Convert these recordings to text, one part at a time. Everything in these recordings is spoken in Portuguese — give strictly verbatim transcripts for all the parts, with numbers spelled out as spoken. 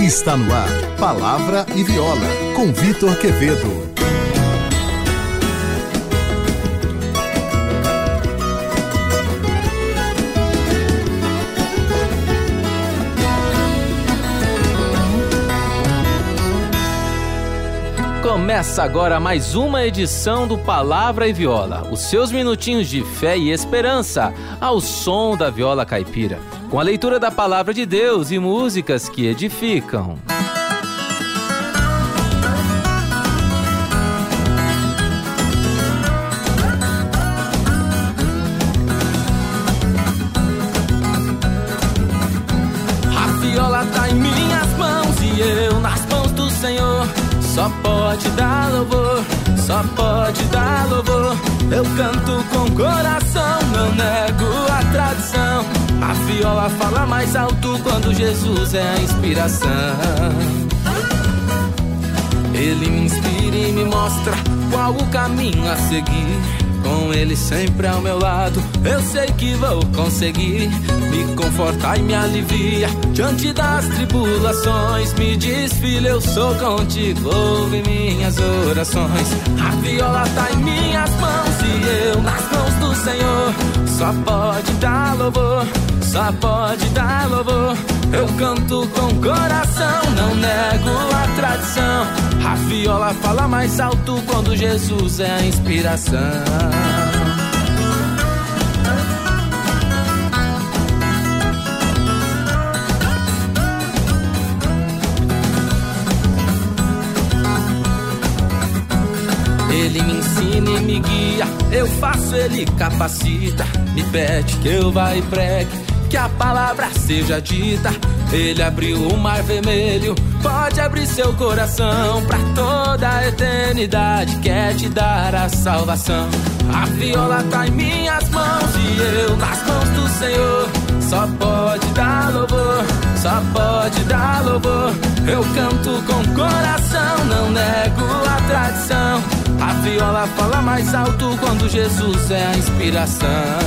Está no ar, Palavra e Viola, com Vitor Quevedo. Começa agora mais uma edição do Palavra e Viola, os seus minutinhos de fé e esperança, ao som da viola caipira, com a leitura da Palavra de Deus e músicas que edificam. A viola tá em minhas mãos e eu nas mãos do Senhor. Só pode dar louvor, só pode dar louvor. Eu canto com coração, não nego a tradição. A viola fala mais alto quando Jesus é a inspiração. Ele me inspira e me mostra qual o caminho a seguir. Com ele sempre ao meu lado, eu sei que vou conseguir. Me conforta e me alivia diante das tribulações. Me diz, filho, eu sou contigo, ouve minhas orações. A viola tá em minhas mãos e eu nas mãos do Senhor. Só pode dar louvor, só pode dar louvor. Eu canto com coração, não nego a tradição. A viola fala mais alto quando Jesus é a inspiração. Ele me ensina e me guia, eu faço, ele capacita. Me pede que eu vá e pregue, que a palavra seja dita. Ele abriu o mar vermelho, pode abrir seu coração. Pra toda a eternidade quer te dar a salvação. A viola tá em minhas mãos e eu nas mãos do Senhor. Só pode dar louvor, só pode dar louvor. Eu canto com coração, não nego a tradição. A viola fala mais alto quando Jesus é a inspiração.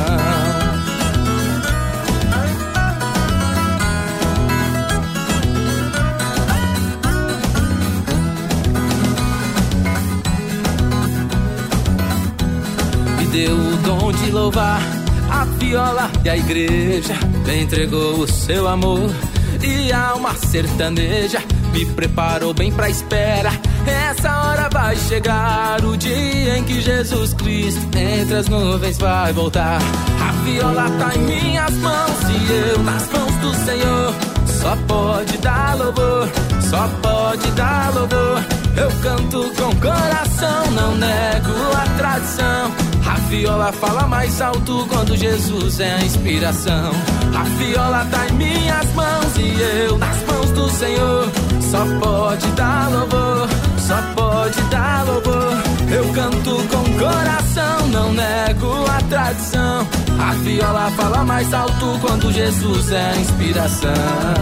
Deu o dom de louvar, a viola e a igreja. Me entregou o seu amor e a alma sertaneja. Me preparou bem pra espera, essa hora vai chegar. O dia em que Jesus Cristo entre as nuvens vai voltar. A viola tá em minhas mãos e eu nas mãos do Senhor. Só pode dar louvor, só pode dar louvor. Eu canto com coração, não nego a tradição. A viola fala mais alto quando Jesus é a inspiração. A viola tá em minhas mãos e eu nas mãos do Senhor. Só pode dar louvor, só pode dar louvor. Eu canto com coração, não nego a tradição. A viola fala mais alto quando Jesus é a inspiração.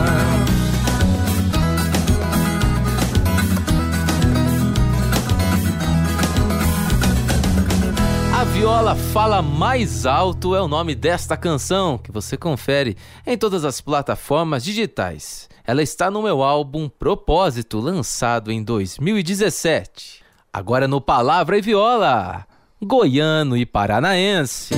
A viola fala mais alto é o nome desta canção, que você confere em todas as plataformas digitais. Ela está no meu álbum Propósito, lançado em dois mil e dezessete. Agora no Palavra e Viola, goiano e paranaense.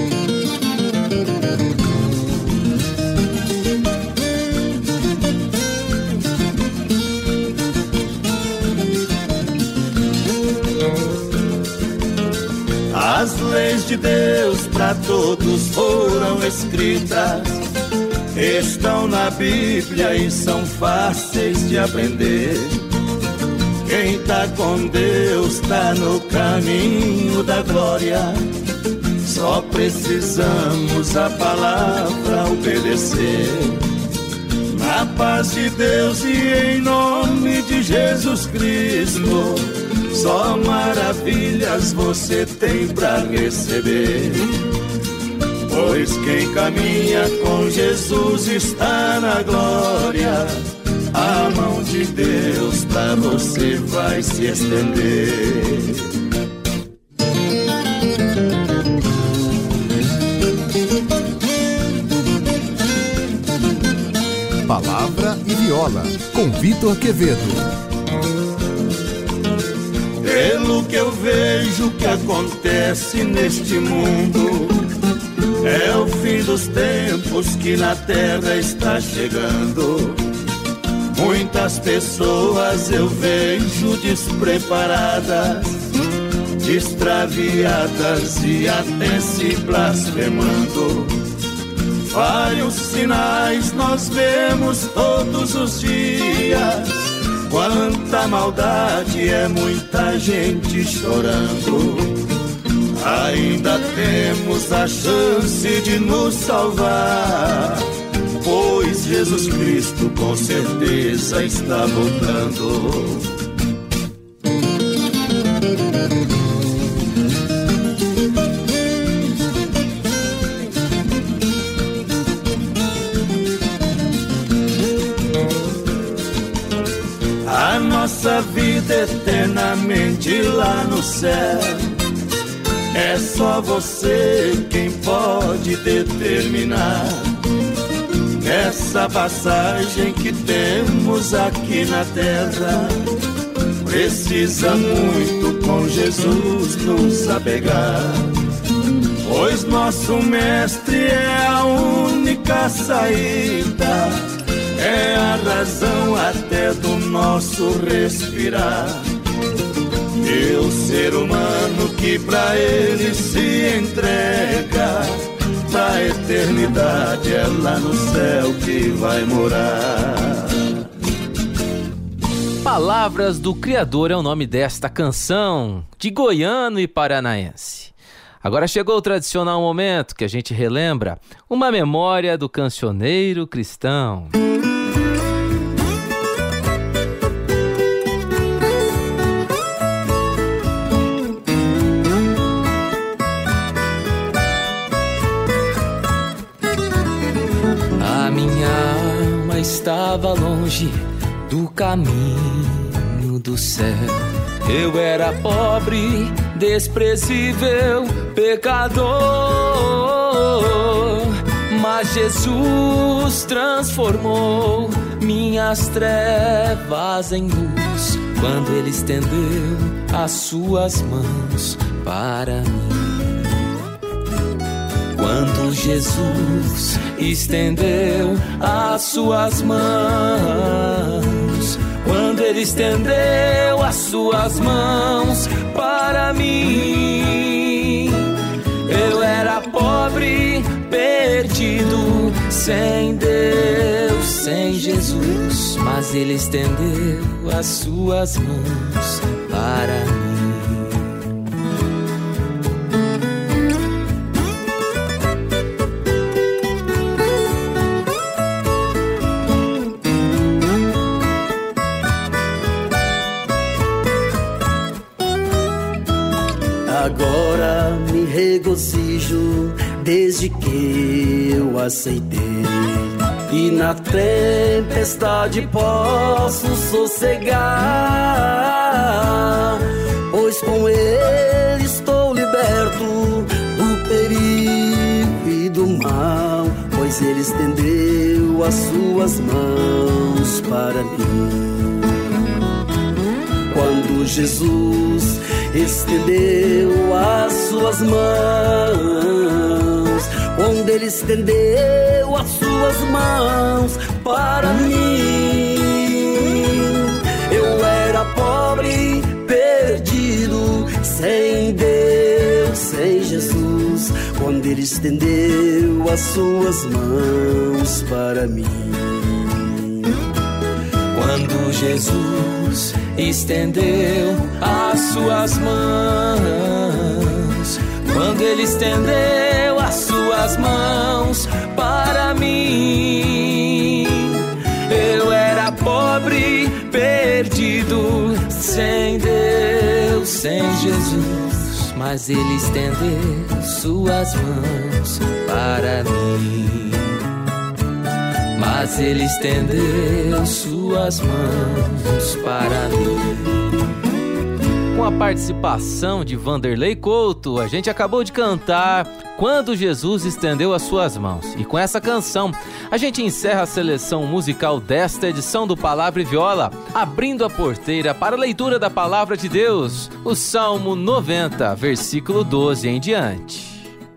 As leis de Deus para todos foram escritas, estão na Bíblia e são fáceis de aprender. Quem tá com Deus tá no caminho da glória. Só precisamos a palavra obedecer. Na paz de Deus e em nome de Jesus Cristo, só maravilhas você tem pra receber. Pois quem caminha com Jesus está na glória. A mão de Deus pra você vai se estender. Palavra e Viola, com com Vitor Quevedo. Pelo que eu vejo que acontece neste mundo, é o fim dos tempos que na terra está chegando. Muitas pessoas eu vejo despreparadas, extraviadas e até se blasfemando. Vários sinais nós vemos todos os dias. Quanta maldade, é muita gente chorando. Ainda temos a chance de nos salvar, pois Jesus Cristo com certeza está voltando. A nossa vida eternamente lá no céu, é só você quem pode determinar. Nessa passagem que temos aqui na terra, precisa muito com Jesus nos apegar, pois nosso mestre é a única saída, é a razão até do nosso respirar. E o ser humano que pra ele se entrega, pra eternidade é lá no céu que vai morar. Palavras do Criador é o nome desta canção, de goiano e paranaense. Agora chegou o tradicional momento que a gente relembra uma memória do cancioneiro cristão. Estava longe do caminho do céu. Eu era pobre, desprezível, pecador, mas Jesus transformou minhas trevas em luz quando Ele estendeu as suas mãos para mim. Quando Jesus estendeu as suas mãos, quando Ele estendeu as suas mãos para mim, eu era pobre, perdido, sem Deus, sem Jesus, mas Ele estendeu as suas mãos para mim. Agora me regozijo desde que eu aceitei, e na tempestade posso sossegar, pois com Ele estou liberto do perigo e do mal, pois Ele estendeu as suas mãos para mim. Quando Jesus estendeu as suas mãos, quando Ele estendeu as suas mãos para mim, eu era pobre, perdido, sem Deus, sem Jesus, quando Ele estendeu as suas mãos para mim. Quando Jesus estendeu as suas mãos, quando Ele estendeu as suas mãos para mim, eu era pobre, perdido, sem Deus, sem Jesus, mas Ele estendeu suas mãos para mim. Mas Ele estendeu suas mãos para mim. Com a participação de Vanderlei Couto, a gente acabou de cantar Quando Jesus Estendeu as Suas Mãos. E com essa canção, a gente encerra a seleção musical desta edição do Palavra e Viola, abrindo a porteira para a leitura da Palavra de Deus, o Salmo noventa, versículo doze em diante.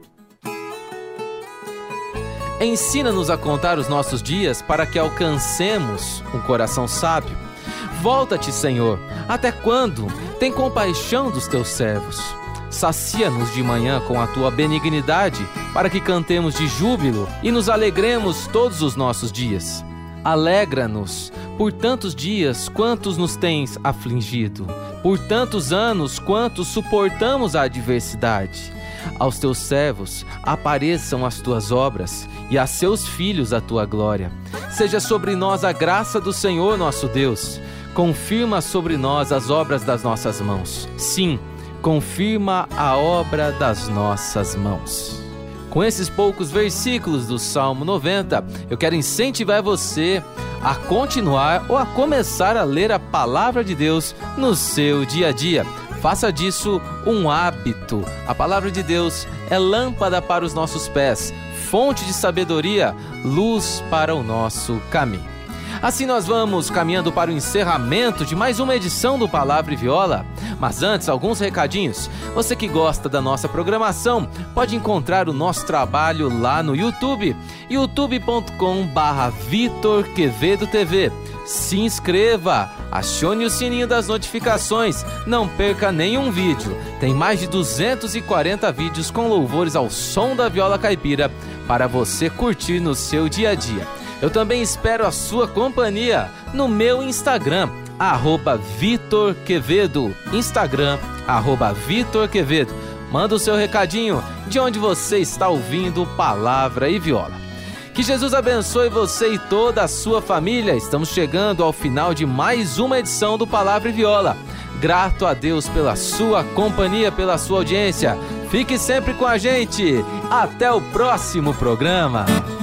Ensina-nos a contar os nossos dias para que alcancemos um coração sábio. Volta-te, Senhor, até quando? Tem compaixão dos teus servos. Sacia-nos de manhã com a tua benignidade, para que cantemos de júbilo e nos alegremos todos os nossos dias. Alegra-nos por tantos dias quantos nos tens afligido, por tantos anos quantos suportamos a adversidade. Aos teus servos apareçam as tuas obras e a seus filhos a tua glória. Seja sobre nós a graça do Senhor nosso Deus. Confirma sobre nós as obras das nossas mãos. Sim, confirma a obra das nossas mãos. Com esses poucos versículos do Salmo noventa, eu quero incentivar você a continuar ou a começar a ler a Palavra de Deus no seu dia a dia. Faça disso um hábito. A Palavra de Deus é lâmpada para os nossos pés, fonte de sabedoria, luz para o nosso caminho. Assim nós vamos caminhando para o encerramento de mais uma edição do Palavra e Viola. Mas antes, alguns recadinhos. Você que gosta da nossa programação, pode encontrar o nosso trabalho lá no YouTube, youtube ponto com barra Vitor Quevedo T V. Se inscreva, acione o sininho das notificações, não perca nenhum vídeo. Tem mais de duzentos e quarenta vídeos com louvores ao som da viola caipira para você curtir no seu dia a dia. Eu também espero a sua companhia no meu Instagram, arroba Vitor Quevedo. Instagram, arroba Vitor Quevedo. Manda o seu recadinho de onde você está ouvindo Palavra e Viola. Que Jesus abençoe você e toda a sua família. Estamos chegando ao final de mais uma edição do Palavra e Viola. Grato a Deus pela sua companhia, pela sua audiência. Fique sempre com a gente. Até o próximo programa.